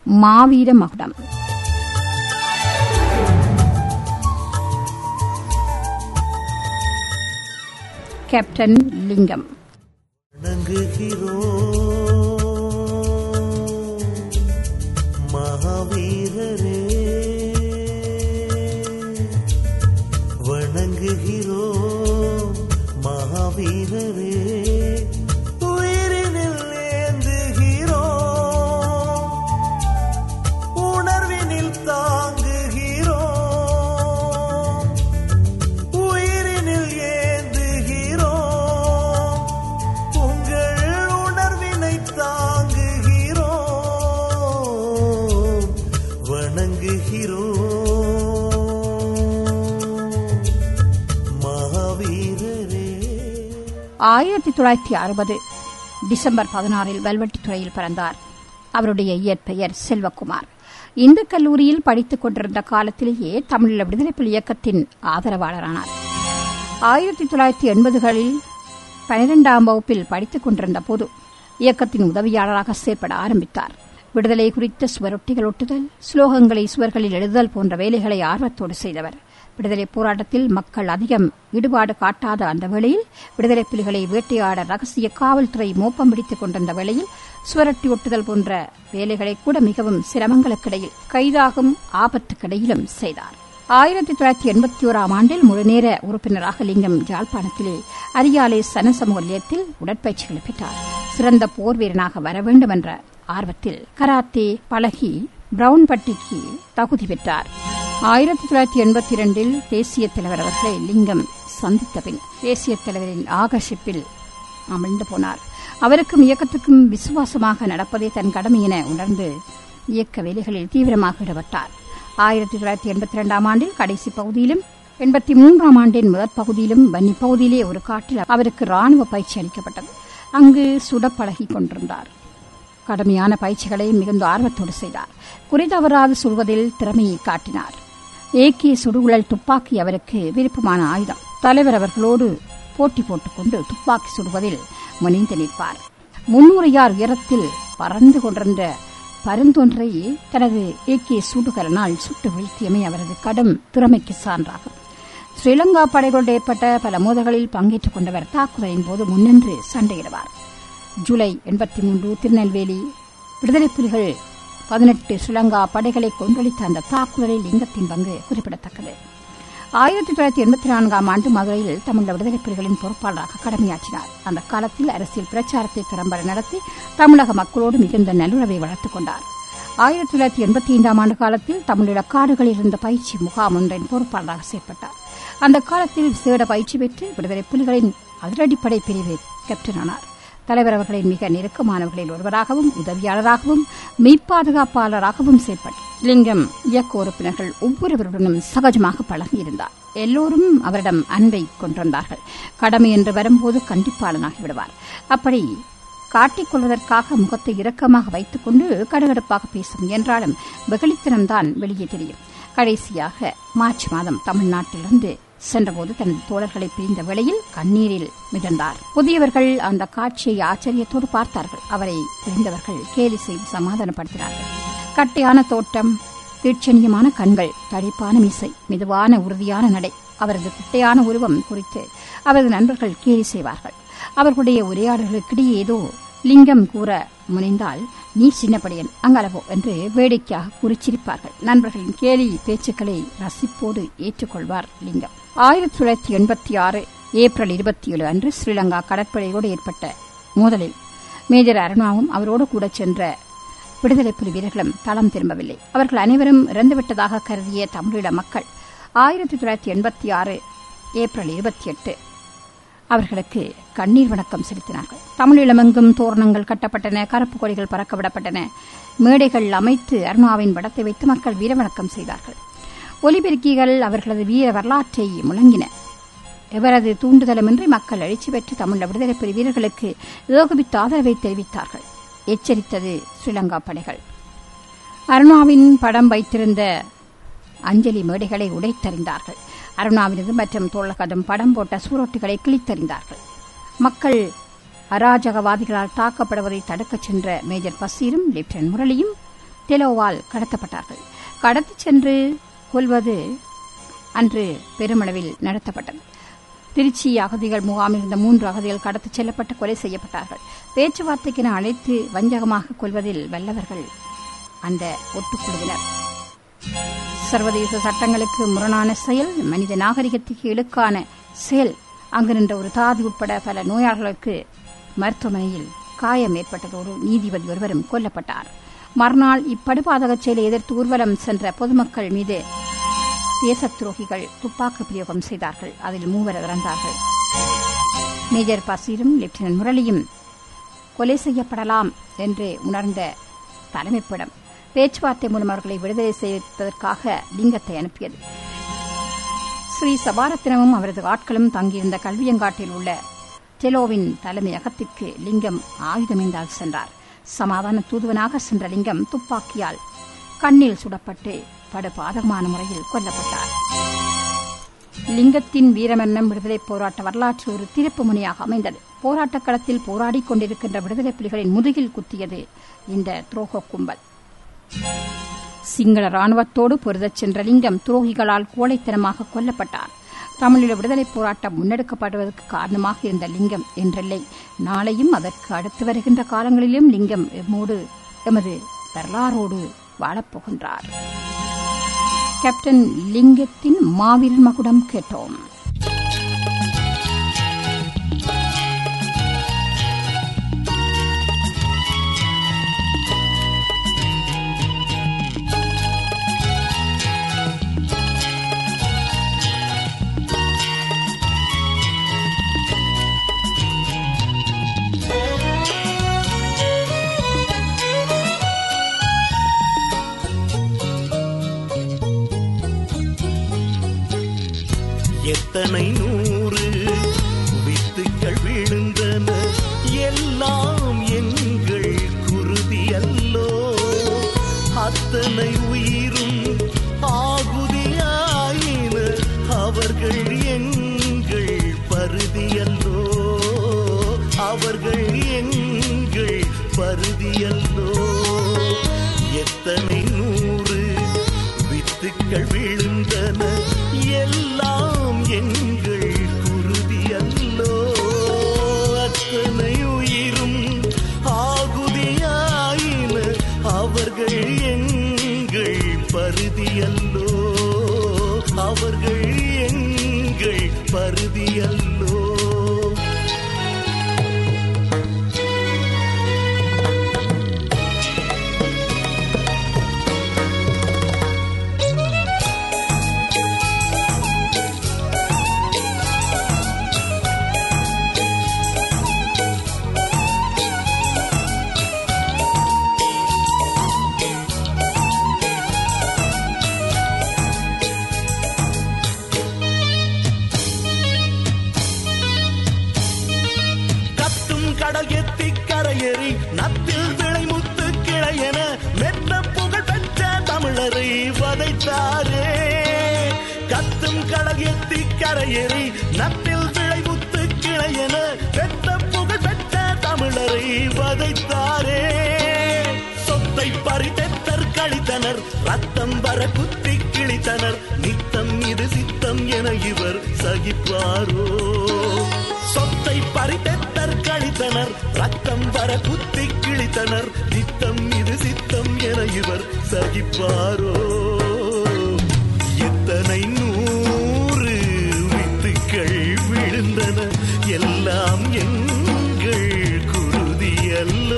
மாவீர மகுடம். கேப்டன் லிங்கம். மகாவீரரே வணங்குகிறோ மகாவீரரே உயிரினில் ஏந்துகிறோ உணர்வினில் தாங்குகிறோ உயிரினில் ஏந்துகிறோ உங்கள் உணர்வினை தாங்குகிறோ வணங்குகிறோ 1960 டிசம்பர் 16 வெல்வெட்டித்துறையில் பிறந்தார். அவருடைய இயற்பெயர் செல்வகுமார். இந்து கல்லூரியில் படித்துக் கொண்டிருந்த காலத்திலேயே தமிழீழ விடுதலைப்புலி இயக்கத்தின் ஆதரவாளரானார். 1980களில் 12ஆம் வகுப்பில் படித்துக் கொண்டிருந்த போது இயக்கத்தின் உதவியாளராக செயற்பட ஆரம்பித்தார். விடுதலை குறித்த சுவரொட்டிகள் ஒட்டுதல், ஸ்லோகங்களை சுவர்களில் எழுதுதல் போன்ற வேலைகளை ஆர்வத்தோடு செய்தவர். விடுதலை போராட்டத்தில் மக்கள் அதிகம் ஈடுபாடு காட்டாத அந்த வேளையில் விடுதலை புலிகளை வேட்டையாட ரகசிய காவல்துறை மோப்பம் பிடித்துக் கொண்டிருந்த வேளையில் சுவரொட்டி ஒட்டுதல் போன்ற வேலைகளை கூட மிகவும் சிரமங்களுக்கிடையில், கைதாகும் ஆபத்துக்கிடையிலும் செய்தார். 1981ஆம் ஆண்டில் முழுநேர உறுப்பினராக லிங்கம் யாழ்ப்பாணத்திலே அரியாலை சனசமூக நிலையத்தில் உடற்பயிற்சிகளை பெற்றார். சிறந்த போர் வீரனாக வர வேண்டும் என்ற ஆர்வத்தில் கராத்தே பழகி பிரவுன் பட்டிக்கு தகுதி பெற்றார். 1982இல் தேசிய தலைவர் அவர்களை லிங்கம் சந்தித்த பின் தேசிய தலைவரின் ஆகர்ஷிப்பில் அமிழ்ந்து போனார். அவருக்கும் இயக்கத்துக்கும் விசுவாசமாக நடப்பதே தன் கடமை என உணர்ந்து இயக்க வேலைகளில் தீவிரமாக ஈடுபட்டார். 1982ஆம் ஆண்டில் கடைசி பகுதியிலும் 83ஆம் ஆண்டின் முதற் பகுதியிலும் வன்னி பகுதியிலே ஒரு காட்டில் அவருக்கு ராணுவ பயிற்சி அளிக்கப்பட்டது. அங்கு சுடப்பழகிக் கொண்டிருந்தார். கடுமையான பயிற்சிகளை மிகுந்த ஆர்வத்தோடு செய்தார். குறிதவறாது சுடுவதில் திறமையை காட்டினார். ஏகே சுடுகுழல் துப்பாக்கி அவருக்கு விருப்பமான ஆயுதம். தலைவர் அவர்களோடு போட்டி போட்டுக்கொண்டு துப்பாக்கி சுடுவதில் முனைந்து நிற்பார். 300 யார் உயரத்தில் பறந்து கொண்டிருந்த பருந்தொன்றை தனது ஏகே சுடுகலனால் சுட்டு வீழ்த்தியமை அவரது கடும் திறமைக்கு சான்றாகும். ஸ்ரீலங்கா படைகளோடு ஏற்பட்ட பல மோதல்களில் பங்கேற்றுக் கொண்டவர் தாக்குதலின் போது முன்னின்று சண்டையிடுவார். ஜூலை 83 திருநெல்வேலி விடுதலை புலிகள் 18 ஸ்ரீலங்கா படைகளை கொன்றளித்த அந்த தாக்குதலில் லிங்கத்தின் பங்கு குறிப்பிடத்தக்கது. 1984ஆம் ஆண்டு மதுரையில் தமிழ் விடுதலை புலிகளின் பொறுப்பாளராக கடமையாற்றினார். அந்த காலத்தில் அரசியல் பிரச்சாரத்தை திறம்பட நடத்தி தமிழக மக்களோடு மிகுந்த நல்லுறவை வளர்த்துக் கொண்டார். 1985ஆம் ஆண்டு காலத்தில் தமிழீழ காடுகளில் இருந்த பயிற்சி முகாம் ஒன்றின் பொறுப்பாளராக செயற்பட்டார். அந்த காலத்தில் விசேட பயிற்சி பெற்று விடுதலை புலிகளின் அதிரடிப்படை பிரிவு கேப்டனானார். தலைவர் அவர்களின் மிக நெருக்கமானவர்களில் ஒருவராகவும் உதவியாளராகவும் மெய்ப்பாதுகாப்பாளராகவும் செயற்பட்டார். லிங்கம் இயக்க உறுப்பினர்கள் ஒவ்வொருவருடனும் சகஜமாக பழகியிருந்தார். எல்லோரும் அவரிடம் அன்பை கொண்டிருந்தார்கள். கடமை என்று வரும்போது கண்டிப்பாளனாகிவிடுவார். அப்படி காட்டிக்கொள்வதற்காக முகத்தை இரக்கமாக வைத்துக் கொண்டு கடுகடுப்பாக பேச முயன்றாலும் வெகுளித்தனம்தான் வெளியே தெரியும். கடைசியாக மார்ச் மாதம் தமிழ்நாட்டிலிருந்து சென்றபோது தனது தோழர்களை பிரிந்த வேளையில் கண்ணீரில் மிதந்தார். புதியவர்கள் அந்த காட்சியை ஆச்சரியத்தோடு பார்த்தார்கள். அவரை பிரிந்தவர்கள் கேலி செய்து சமாதானப்படுத்தினார்கள். கட்டையான தோட்டம், தீட்சணியமான கண்கள், தடிப்பான மீசை, மெதுவான உறுதியான நடை, அவரது குட்டையான உருவம் குறித்து அவரது நண்பர்கள் கேலி செய்வார்கள். அவர்களுடைய உரையாடல்களுக்கிடையே ஏதோ லிங்கம் கூற முனைந்தால், நீ சின்னப்படியன் அங்கலவோ என்று வேடிக்கையாக குறிச்சிருப்பார்கள். நண்பர்களின் கேலி பேச்சுக்களை ரசிப்போடு ஏற்றுக்கொள்வார் லிங்கம். 1986 ஏப்ரல் 27 அன்று ஸ்ரீலங்கா கடற்படையோடு ஏற்பட்ட மோதலில் மேஜர் அருணாவும் அவரோடு கூட சென்ற விடுதலை புலி வீரர்களும் தளம் திரும்பவில்லை. அவர்கள் அனைவரும் இறந்துவிட்டதாக கருதிய தமிழீழ மக்கள் 1986 ஏப்ரல் 28 அவர்களுக்கு கண்ணீர் வணக்கம் செலுத்தினார்கள். தமிழீழமெங்கும் தோரணங்கள் கட்டப்பட்டன, கருப்பு கொடிகள் பறக்கவிடப்பட்டன, மேடைகள் அமைத்து அருணாவின் படத்தை வைத்து மக்கள் வீரவணக்கம் செய்தார்கள். ஒலிபெருக்கிகள் அவர்களது வீர வரலாற்றை முழங்கின. எவரது தூண்டுதலுமின்றி மக்கள் எழுச்சி பெற்று தமிழ் விடுதலை புலி வீரர்களுக்கு ஏகோபித்த ஆதரவை தெரிவித்தார்கள். எச்சரித்தது ஸ்ரீலங்கா படைகள். அருணாவின் படம் வைத்திருந்த அஞ்சலி மேடைகளை உடைத்தறிந்தார்கள். அருணாவினது மற்றும் தோழகதும் படம் போட்ட சுவரொட்டிகளை கிழித்தறிந்தார்கள். மக்கள் அராஜகவாதிகளால் தாக்கப்படுவதை தடுக்கச் சென்ற மேஜர் பசீரும் லெப்டினன்ட் முரளியும் டெலோவால் கடத்தப்பட்டார்கள். கடத்திச் சென்று கொல்வது அன்று பெருமளவில் நடத்தப்பட்டது. திருச்சி அகதிகள் முகாமில் இருந்த 3 அகதிகள் கடத்திச் செல்லப்பட்டு கொலை செய்யப்பட்டார்கள். பேச்சுவார்த்தைக்கென அழைத்து வஞ்சகமாக கொல்வதில் வல்லவர்கள் அந்த ஒட்டுக்குழுவினர். சர்வதேச சட்டங்களுக்கு முரணான செயல், மனித நாகரிகத்துக்கு இழுக்கான செயல். அங்கு நின்ற ஒரு தாதி உட்பட பல நோயாளர்களுக்கு மருத்துவமனையில் காயம் ஏற்பட்டதோடு நீதிபதி ஒருவரும் கொல்லப்பட்டார். மறுநாள் இப்படுபாதக செயலை எதிர்த்து ஊர்வலம் சென்ற பொதுமக்கள் மீது தேச துரோகிகள் துப்பாக்கி பிரயோகம் செய்தார்கள். அதில் 3 இறந்தார்கள். மேஜர் பசீரும் லெப்டினன்ட் முரளியும் கொலை செய்யப்படலாம் என்று உணர்ந்த தலைமைப்பிடம் பேச்சுவார்த்தை மூலம் அவர்களை விடுதலை செய்வதற்காக லிங்கத்தை அனுப்பியது. ஸ்ரீ சபாரத்தினமும் அவரது ஆட்களும் தங்கியிருந்த கல்வியங்காட்டில் உள்ள டெலோவின் தலைமையகத்திற்கு லிங்கம் ஆயுதமேந்தால் சென்றார். சமாதான தூதுவனாக சென்ற லிங்கம் துப்பாக்கியால் கண்ணில் சுடப்பட்டு படுபாதகமான முறையில் கொல்லப்பட்டார். லிங்கத்தின் வீரமரணம் விடுதலைப் போராட்ட வரலாற்று ஒரு திருப்பு முனையாக அமைந்தது. போராட்டக் களத்தில் போராடிக் கொண்டிருக்கின்ற விடுதலைப் புலிகளின் முதுகில் குத்தியது இந்த துரோக கும்பல். சிங்கள ராணுவத்தோடு பொருதச் சென்ற லிங்கம் துரோகிகளால் கோழைத்தனமாக கொல்லப்பட்டார். தமிழீழ விடுதலைப் போராட்டம் முன்னெடுக்கப்படுவதற்கு காரணமாக இருந்த லிங்கம் என்றில்லை, நாளையும் அதற்கு அடுத்து வருகின்ற காலங்களிலும் லிங்கம் எமது வரலாறோடு வாழப்போகின்றார். கேப்டன் லிங்கத்தின் மாவீரர் மகுடம் கேட்டோம். எத்தனை 100 வித்துக்கள் விழுந்தன, எல்லாம் எங்கள் குருதி அல்லோ. அத்தனை உயிரும் ஆகுதியாயின, அவர்கள் எங்கள் பருதி அல்லோ. அவர்கள் எங்கள் பருதி அல்லோ. எத்தனை 100 வித்துக்கள் விழுந்தன, எல்லாம் எங்கள் குருதி அல்லோ. அத்தனை உயிரும் ஆகுதியாயின, அவர்கள் எங்கள் பருதி அல்லோ. அவர்கள் எங்கள் பருதி அல்லோ. கடல் எத்தி கரையேறி நத்தில் விளைமுத்து கிளையென மெத்த புகழ் பெற்ற தமிழரை வதைத்தாரே. கத்தும் கடல் எத்தி கரையேறி நத்தில் விளைமுத்து கிளையென மெத்த புகழ் பெற்ற தமிழரை வதைத்தாரே. சொத்தை பறித்தெத்தர் கழித்தனர், ரத்தம் வர குத்தி கிழித்தனர். நித்தம் இது சித்தம் என இவர் சகிப்பாரோ? சொத்தை பறித்தெத்தர் கழித்தனர், ரத்தம் வர குத்தி கிழித்தனர். நித்தம் இது சித்தம் என இவர் சகிப்பாரோ? எத்தனை 100 வித்துக்கள் விழுந்தன, எல்லாம் எங்கள் குருதி அல்லோ.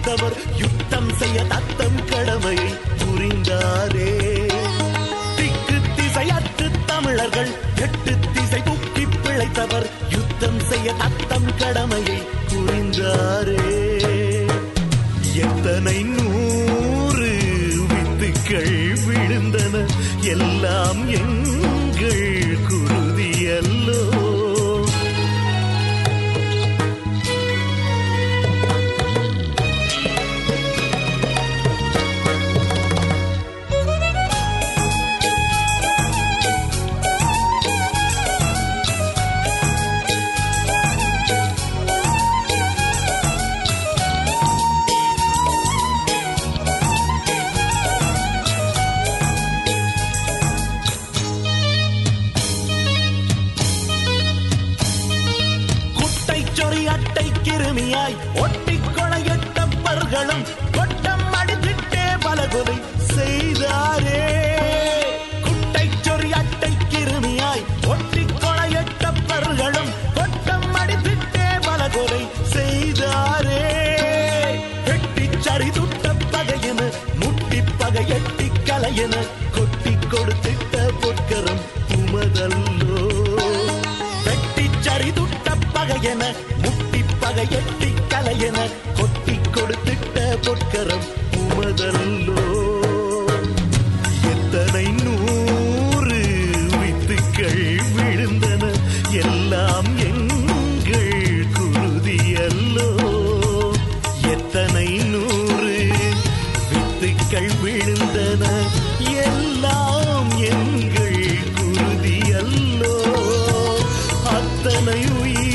பிழைத்தவர் யுத்தம் செய்ய தத்தம் கடமையை புரிந்தாரே. திக்கு திசையற்று தமிழர்கள் 8 திசை தூக்கி பிழைத்தவர் யுத்தம் செய்ய தத்தம் கடமையை புரிந்தாரே. எத்தனை 100 வித்துக்கள் விழுந்தன, எல்லாம் எங்கள் குருதியல்லோ. கிருமியாய் ஒட்டிக்கொளையட்டப்பர்களும் கொட்டம் அடித்திட்டே பலகொலை செய்தாரே. குட்டைச்சொறி அட்டை கிருமியாய் ஒட்டிக்கொளையட்டப்பர்களும் கொட்டம் அடித்திட்டே பலகொலை செய்தாரே. வெட்டிச்சரி துட்ட பகையென முட்டி பகை எட்டி கலையென கொட்டி கொடுத்திட்ட பொற்கரம் உமதல்லோ. வெட்டிச்சரி துட்ட பகையென எட்டி கலையென கொட்டி கொடுத்திட்ட பொற்கரம் உமதல்லோ. எத்தனை 100 வித்துக்கள் விழுந்தன, எல்லாம் எங்கள் குருதியல்லோ. எத்தனை 100 வித்துக்கள் விழுந்தன, எல்லாம் எங்கள் குருதியல்லோ. அத்தனை உயிர்